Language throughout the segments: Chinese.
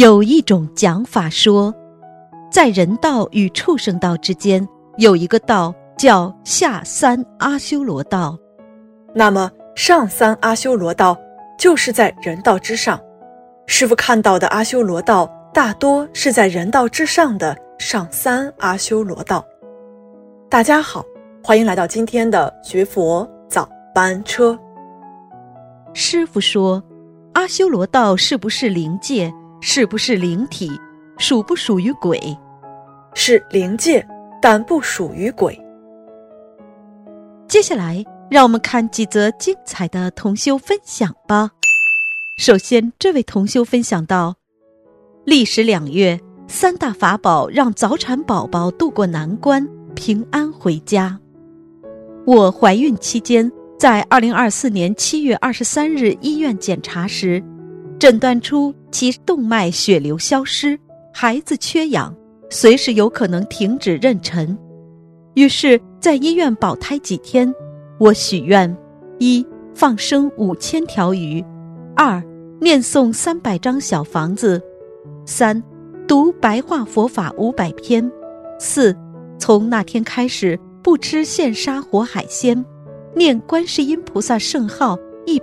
有一种讲法说，在人道与畜生道之间有一个道叫下三阿修罗道。 那么上三阿修罗道就是在人道之上，师父看到的阿修罗道大多是在人道之上的上三阿修罗道。大家好，欢迎来到今天的学佛早班车。 师父说，阿修罗道是不是灵界，是不是灵体，属不属于鬼？ 是灵界，但不属于鬼。 接下来让我们看几则精彩的同修分享吧。首先，这位同修分享到，历时2月，3大法宝让早产宝宝渡过难关，平安回家。我怀孕期间，在2024年7月23日医院检查时，诊断出其动脉血流消失，孩子缺氧，随时有可能停止妊娠。于是在医院保胎几天，我许愿：一、放生5000条鱼；二、念诵300张小房子；三、读白话佛法500篇；四、从那天开始不吃现杀活海鲜，念观世音菩萨圣号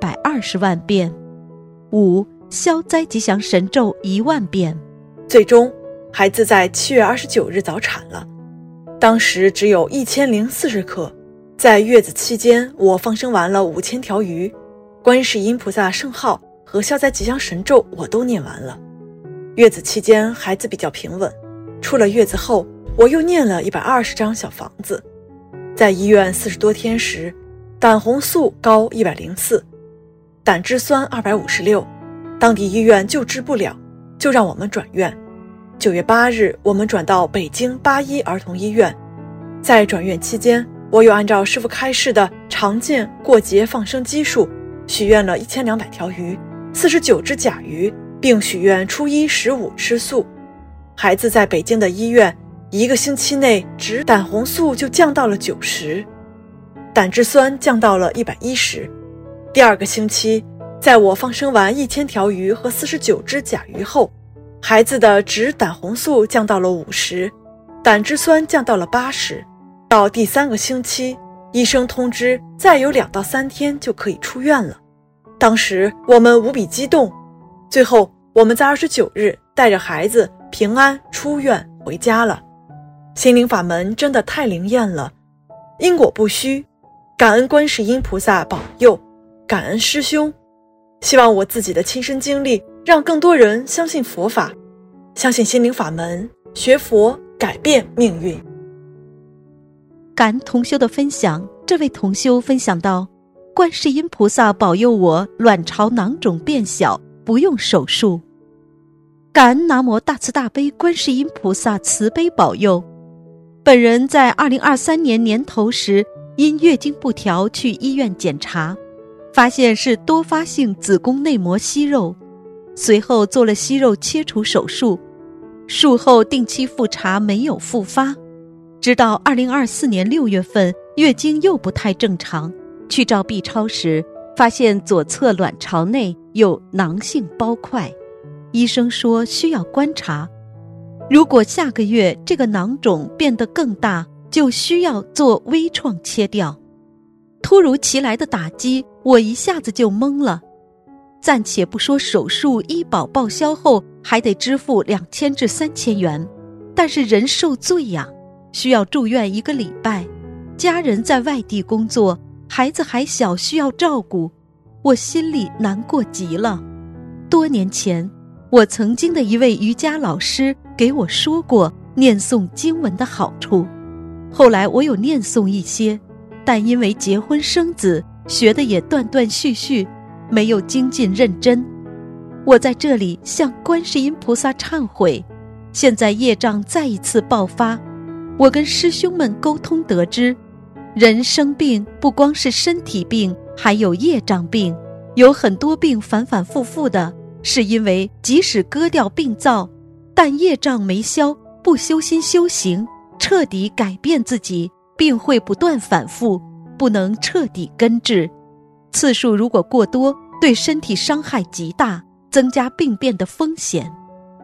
120万遍；五、消灾吉祥神咒1万遍。 最终孩子在7月29日早产了，当时只有1040克。在月子期间，我放生完了5000条鱼，观世音菩萨圣号和消灾吉祥神咒我都念完了。月子期间孩子比较平稳，出了月子后我又念了120张小房子。在医院40多天时，胆红素高104，胆汁酸256，当地医院救治不了，就让我们转院。9月8日我们转到北京81儿童医院。在转院期间，我又按照师父开示的常见过节放生基数，许愿了1200条鱼，49只甲鱼，并许愿初一15吃素。孩子在北京的医院1个星期内，只胆红素就降到了90，胆汁酸降到了110。第2个星期，在我放生完1000条鱼和49只甲鱼后，孩子的脂胆红素降到了50，胆汁酸降到了80。到第3个星期，医生通知再有2到3天就可以出院了。当时我们无比激动，最后我们在29日带着孩子平安出院回家了。心灵法门真的太灵验了，因果不虚，感恩观世音菩萨保佑，感恩师兄。希望我自己的亲身经历让更多人相信佛法，相信心灵法门，学佛改变命运。 感恩同修的分享，这位同修分享到，观世音菩萨保佑我卵巢囊肿变小，不用手术。感恩南无大慈大悲观世音菩萨慈悲保佑。本人在2023年年头时，因月经不调去医院检查，发现是多发性子宫内膜息肉，随后做了息肉切除手术，术后定期复查没有复发。直到2024年6月份，月经又不太正常，去照 B 超时，发现左侧卵巢内有囊性包块，医生说需要观察，如果下个月这个囊肿变得更大，就需要做微创切掉。突如其来的打击，我一下子就懵了。暂且不说手术医保报销后还得支付2000至3000元，但是人受罪呀，需要住院1个礼拜，家人在外地工作，孩子还小需要照顾，我心里难过极了。多年前，我曾经的一位瑜伽老师给我说过念诵经文的好处，后来我有念诵一些，但因为结婚生子，学的也断断续续，没有精进认真。我在这里向观世音菩萨忏悔，现在业障再一次爆发。我跟师兄们沟通得知，人生病不光是身体病，还有业障病，有很多病反反复复的，是因为即使割掉病灶，但业障没消，不修心修行，彻底改变自己，病会不断反复，不能彻底根治。次数如果过多，对身体伤害极大，增加病变的风险。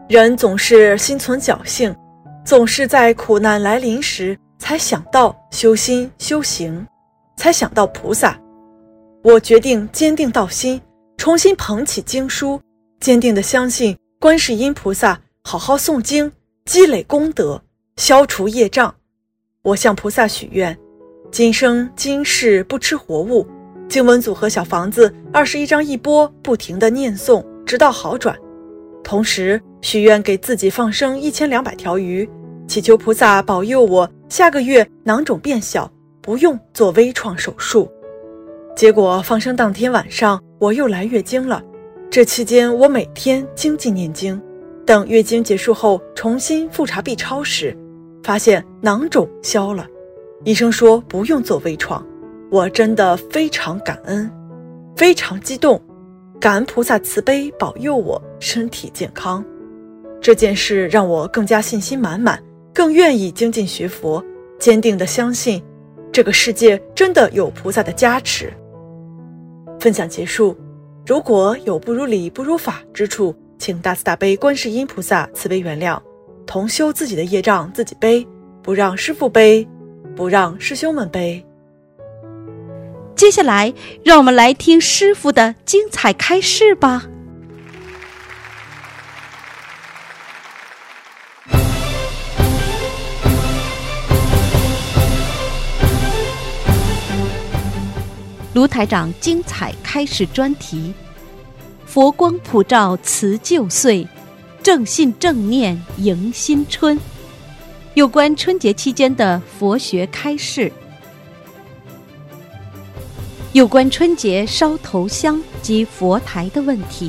人总是心存侥幸，总是在苦难来临时才想到修心修行，才想到菩萨。我决定坚定道心，重新捧起经书，坚定地相信观世音菩萨，好好诵经，积累功德，消除业障。我向菩萨许愿，今生今世不吃活物，经文组合小房子21张一波，不停地念诵，直到好转。同时许愿给自己放生1200条鱼，祈求菩萨保佑我下个月囊肿变小，不用做微创手术。结果放生当天晚上我又来月经了，这期间我每天精进念经，等月经结束后重新复查 B 超时，发现囊肿消了，医生说不用做微创。我真的非常感恩，非常激动，感恩菩萨慈悲保佑我身体健康。这件事让我更加信心满满，更愿意精进学佛，坚定地相信这个世界真的有菩萨的加持。分享结束，如果有不如理不如法之处，请大慈大悲观世音菩萨慈悲原谅，同修自己的业障自己背，不让师父背，不让师兄们背。 接下来让我们来听师父的精彩开示吧。卢台长精彩开示专题：佛光普照辞旧岁，正信正念迎新春。有关春节期间的佛学开示，有关春节烧头香及佛台的问题。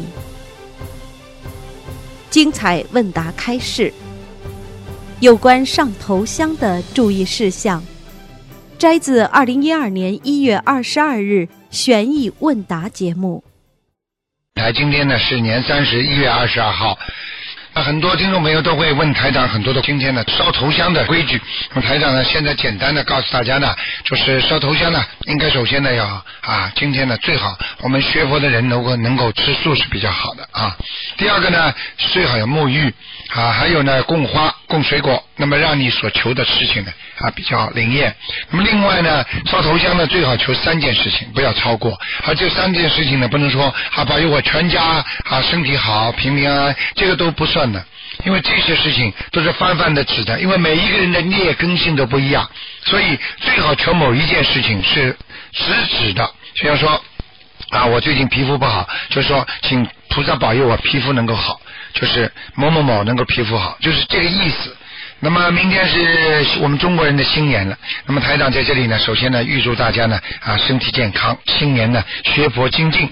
精彩问答开示，有关上头香的注意事项，摘自2012年1月22日悬疑问答节目。 今天呢是年30，1月22号。很多听众朋友都会问台长很多的今天的烧头香的规矩。那么台长呢现在简单的告诉大家呢，就是烧头香呢应该首先呢要今天呢最好我们学佛的人能够吃素是比较好的啊。第二个呢最好有沐浴还有呢供花供水果，那么让你所求的事情呢比较灵验。那么另外呢烧头香呢最好求3件事情，不要超过。而这3件事情呢不能说保佑我全家身体好平平安安，这个都不算的，因为这些事情都是泛泛的指的，因为每一个人的孽根性都不一样，所以最好求某一件事情是实指的。比方说我最近皮肤不好，就是说请菩萨保佑我皮肤能够好，就是某某某能够皮肤好，就是这个意思。那么明天是我们中国人的新年了，那么台长在这里呢首先呢预祝大家呢身体健康，新年呢学佛精进。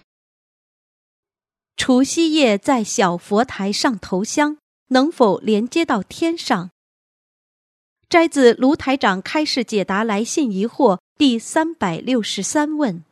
除夕夜在小佛台上头香能否连接到天上？摘自卢台长开示解答来信疑惑第363问。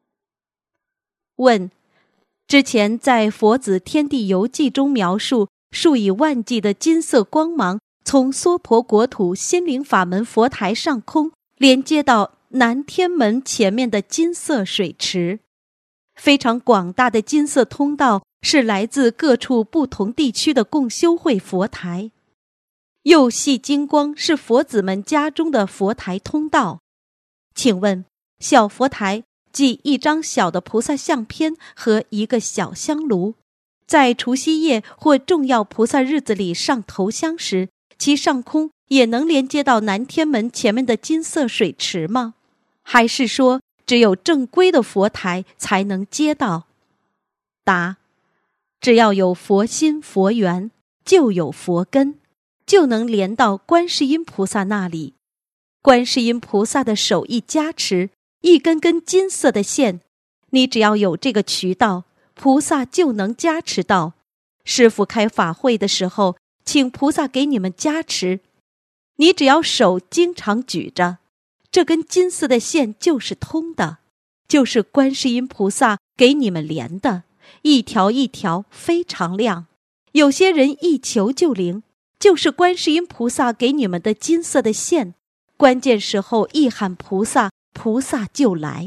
问：之前在《佛子天地游记》中描述数以万计的金色光芒从娑婆国土心灵法门佛台上空连接到南天门前面的金色水池，非常广大的金色通道是来自各处不同地区的共修会佛台，又系金光是佛子们家中的佛台通道。请问小佛台即一张小的菩萨相片和一个小香炉，在除夕夜或重要菩萨日子里上头香时，其上空也能连接到南天门前面的金色水池吗？还是说只有正规的佛台才能接到？答：只要有佛心佛缘，就有佛根，就能连到观世音菩萨那里。观世音菩萨的手一加持，一根根金色的线，你只要有这个渠道，菩萨就能加持到。师父开法会的时候，请菩萨给你们加持，你只要手经常举着，这根金色的线就是通的，就是观世音菩萨给你们连的，一条一条非常亮。有些人一求就灵，就是观世音菩萨给你们的金色的线，关键时候一喊菩萨，菩萨就来。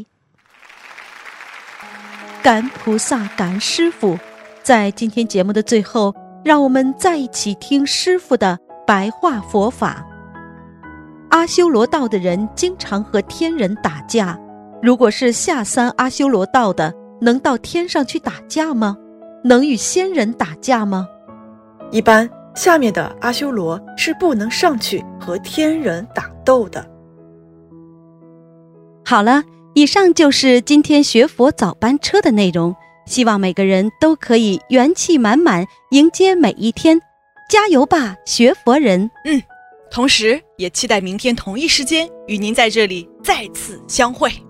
感恩菩萨，感恩师父。在今天节目的最后， 让我们在一起听师父的白话佛法。阿修罗道的人经常和天人打架，如果是下三阿修罗道的，能到天上去打架吗？能与仙人打架吗？ 一般下面的阿修罗是不能上去和天人打斗的。 好了，以上就是今天学佛早班车的内容，希望每个人都可以元气满满迎接每一天，加油吧，学佛人！ 同时也期待明天同一时间与您在这里再次相会。